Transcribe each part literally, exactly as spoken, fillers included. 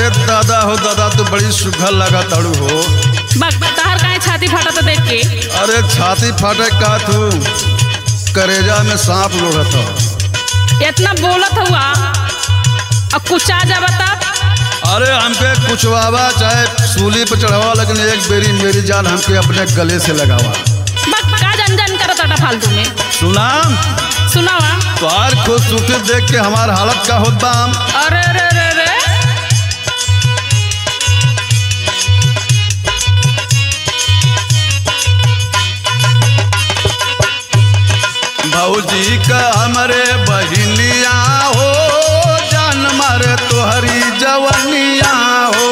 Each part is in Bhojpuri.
अरे दादा हो दादा तो बड़ी सुघर लगा तड़ू हो। तहर काहे छाती फाटा तो देख के? अरे छाती फाटे का तू करेजा में सांप लोड़त हो। इतना बोलत हुआ अब कुछ आ जा बता। अरे हमके कुछवावा चाहे सूली पे चढ़ावा, लेकिन एक बेरी मेरी जान हमके अपने गले से लगावा। बक का जन जन करत अटा फालतू में। सुना सुनावा। तोहार खूबसूरती देख के हमार हालत का होत बा। अरे अरे अरे अरे भौजी का हमरे बहिनिया हो, जान मारे तोहरी जवनिया हो।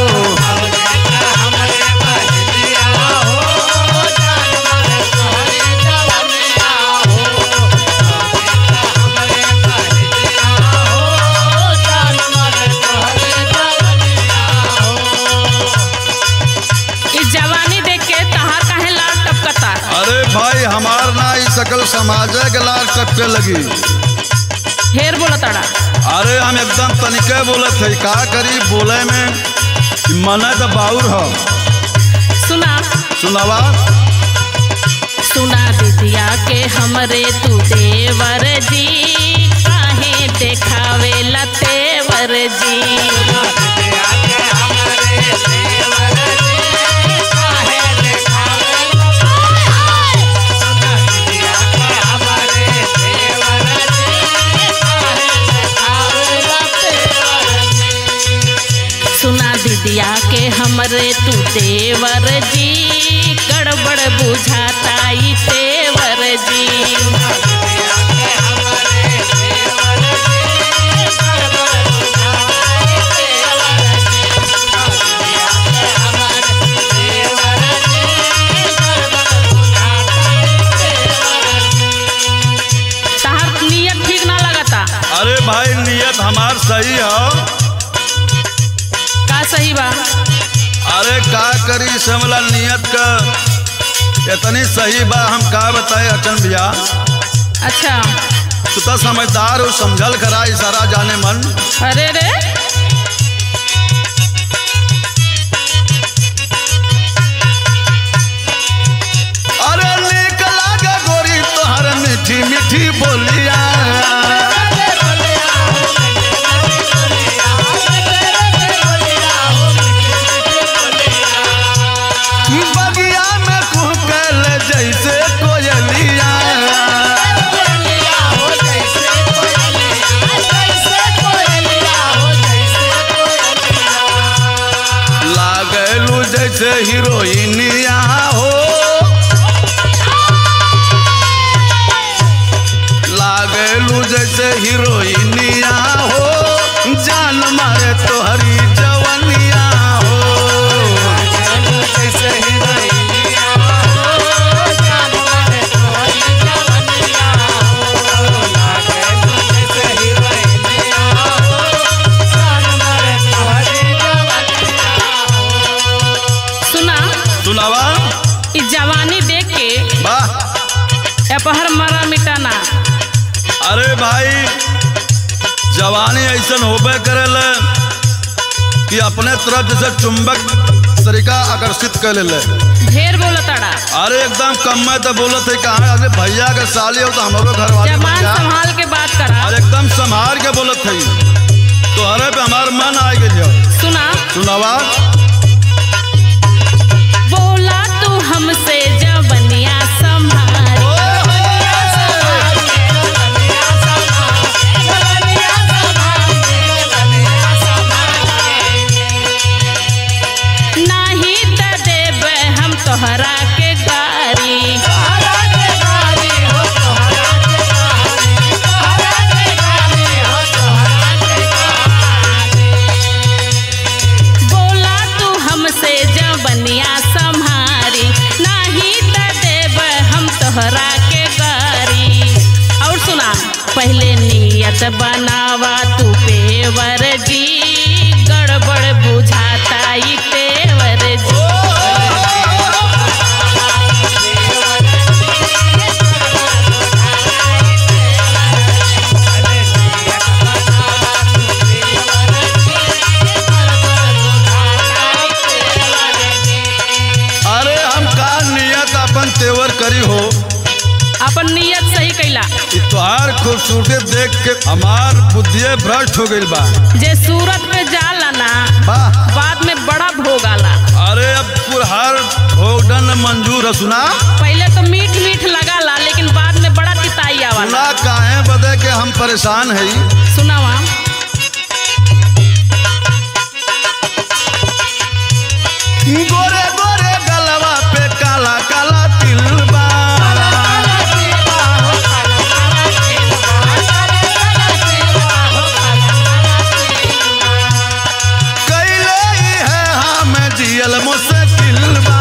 भाई हमार ना ही सकल समाज के लाल टपके लगी। ढेर बोलत अड़ा। अरे हम एकदम तनिके बोलत है, का करी बोले में मन तो बाउर हो। सुना सुनावा। सुना दीदिया के हमरे तू देवर जी, काहे देखावे ला तेवर जी। दीदिया के हमरे तू देवर जी, गड़बड़ बुझाता ई तेवर जी। तहार नियत ठीक ना लगता। अरे भाई नियत हमार सही हो। सही बा। अरे का करी समला नियत का इतनी सही बा, हम का बताए अचन भैया। अच्छा तू तो समझदार हो, समझल करा इशारा जाने मन। अरे रे अरे नीक लागे गोरी तोहर मीठी मीठी बोलिया। जैसे हीरोइनिया हो, लागलू जैसे हीरोइनिया हो, जान मारे तोहरी जवनिया हो। जैसे हीरोइनिया हो, जान मारे तोहरी जवनिया हो। लागलू जैसे हीरोइनिया हो, जान मारे तोहरी जवनिया हो। सुना सुनावा। इस जवानी देख के वाह अपहर मरा मिटाना। अरे भाई जवानी ऐसा होबे करेल कि अपने तरफ जैसे चुंबक तरीका आकर्षित कर ले। ढेर बोलत अड़ा। अरे एकदम कम में तो बोलत है कहाँ। अरे भैया के साली हो तो हमारो घर वाले जबान संभाल के बात करा। अरे एकदम संभाल के बोलत है, तो अरे पे हमार मन आ गया। सुना सुनावा। बोला तू हमसे जवनिया संभाल। नहीं त देब हम तोहरा के गारी। बोला तू हमसे जवनिया संभारी, नहीं त देब हम तोहरा के गारी। और सुना पहले नियत बनावा तू पेवर जी, गड़बड़ बुझाता ई तेवर जी। खूबसूरती देख के हमार बुद्धिये भ्रष्ट हो गई बा। जे सूरत में जाला ना वाह। बाद में बड़ा भोग आला। अरे अब हर भोगन मंजूर है सुना। पहले तो मीठ मीठ लगाला लेकिन बाद में बड़ा तिताई आवाला। सुना काहे बदे के हम परेशान है। सुनावा। गोरे गोरे गलवा पे काला काला तिल बा। कैले ही है हम जियल मुश्किल बा।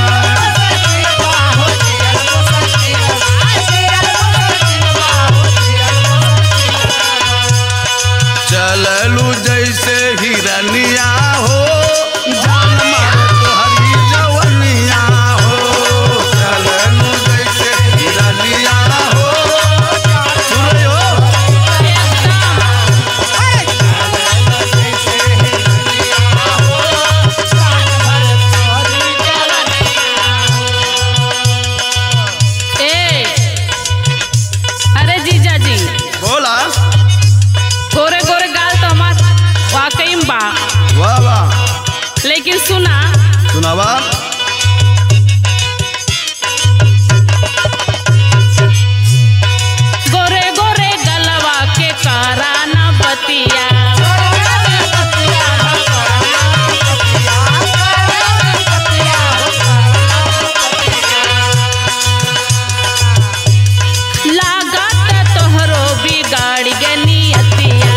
चललू जैसे हिरनिया हो जान मारे तोहरी जवनिया हो। चललू जैसे हिरनिया हो सुन रही हो। ए अरे जीजा जी बोला। गोरे गोरे गाल तो हमार वाकई में बा। वाह वाह। लेकिन सुना सुनावा। गोरे गोरे गलवा के कारा ना बतिया। लागत तोहरो बिगाड़ गे नियतिया।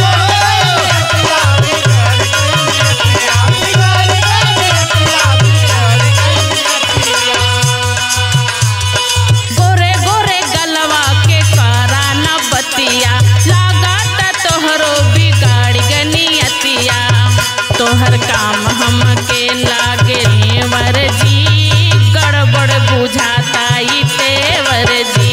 गोरे गोरे गलवा के कारा ना बतिया। लागत तोहरो बिगाड़ गे नियतिया। तोहर काम हमके लागे नेवर जी गड़बड़ बुझाता ई तेवर जी।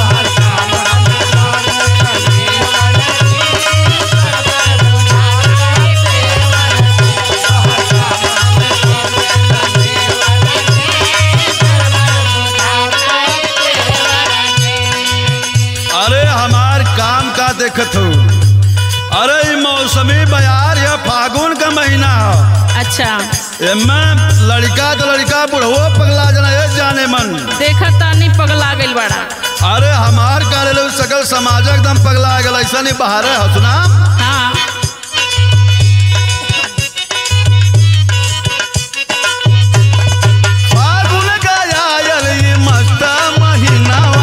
अरे हमार काम का देखत हो। अरे ये मौसमी बयार या फागुन का महीना हो। अच्छा एमे लड़का तो लड़का बुढ़वो पगला जना ये जाने मन। देखा तानी पगला गइल बड़ा। अरे हमार कार्य सकल समाज एकदम पगला गल ऐसा नहीं बहारे हो सुना। हाँ फागुन का आयल ये मस्त महीनावा।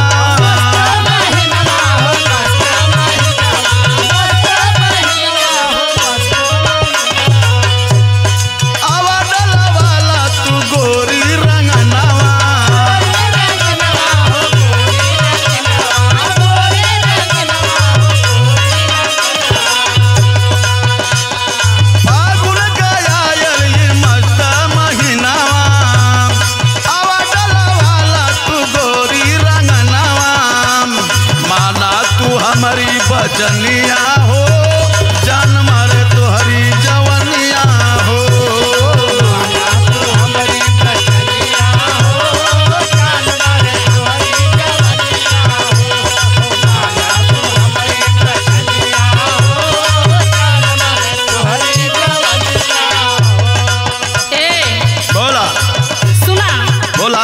आवा डलवाला तू गोरी रंगनावा। फागुन का आयल ये मस्त महीनावा। आवा डलवाला तू गोरी रंगनावा। माना तू हमारी बचनिया हो जान मारे तोहरी जवनिया हो। ए बोला सुना बोला।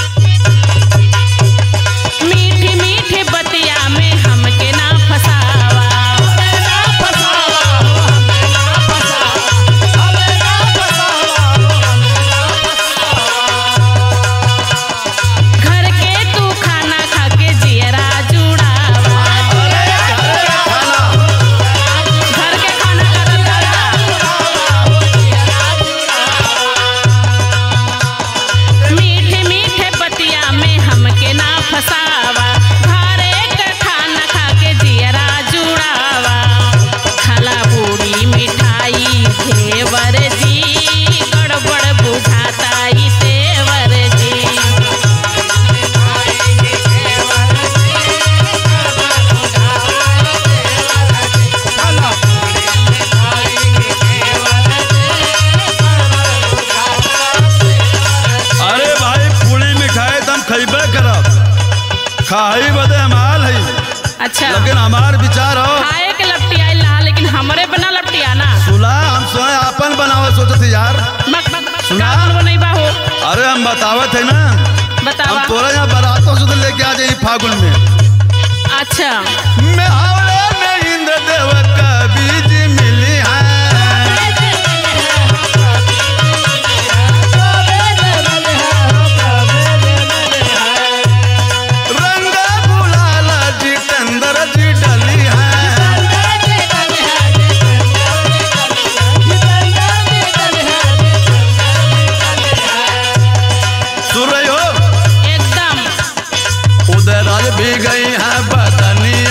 मीठी मीठी बतिया में हमके ना फसावा। खाई बदे माल है। अच्छा लेकिन हमार विचार हो खाए के लपटिया ना, लेकिन हमरे बना लपटिया ना। सुना हम सोए अपन बनावे सोचत थे यार। बक बक सुना? का नहीं बा हो। अरे हम बतावत है ना, बतावा। हम तोरा यहाँ बारातों से तो लेके आ जाए फागुन में। अच्छा मैं हावड़े में इंद्रदेव का बीज मिली है, रंगा गुलाल जितेंद्र जी डली है। सुन रही हो? एकदम। उदय राज भी गई है बदनी